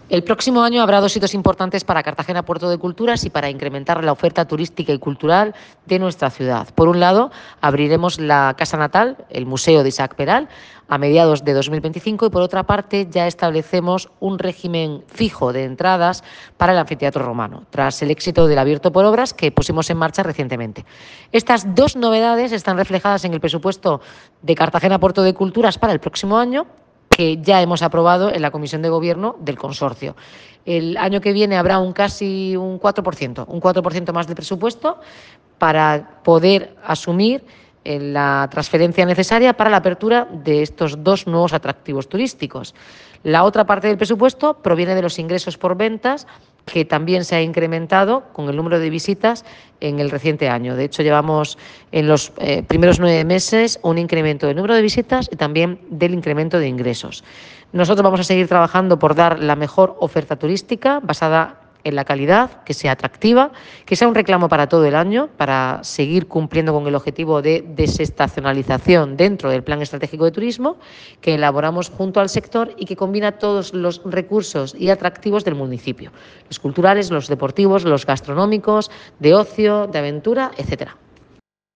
El próximo año habrá dos hitos importantes para Cartagena Puerto de Culturas y para incrementar la oferta turística y cultural de nuestra ciudad. Por un lado, abriremos la Casa Natal, el Museo de Isaac Peral, a mediados de 2025 y por otra parte ya establecemos un régimen fijo de entradas para el anfiteatro romano, tras el éxito del Abierto por Obras que pusimos en marcha recientemente. Estas dos novedades están reflejadas en el presupuesto de Cartagena Puerto de Culturas para el próximo año, que ya hemos aprobado en la Comisión de Gobierno del Consorcio. El año que viene habrá casi un 4% más de presupuesto para poder asumir la transferencia necesaria para la apertura de estos dos nuevos atractivos turísticos. La otra parte del presupuesto proviene de los ingresos por ventas, que también se ha incrementado con el número de visitas en el reciente año. De hecho, llevamos en los primeros 9 meses un incremento del número de visitas y también del incremento de ingresos. Nosotros vamos a seguir trabajando por dar la mejor oferta turística basada en la calidad, que sea atractiva, que sea un reclamo para todo el año, para seguir cumpliendo con el objetivo de desestacionalización dentro del Plan Estratégico de Turismo, que elaboramos junto al sector y que combina todos los recursos y atractivos del municipio, los culturales, los deportivos, los gastronómicos, de ocio, de aventura, etcétera.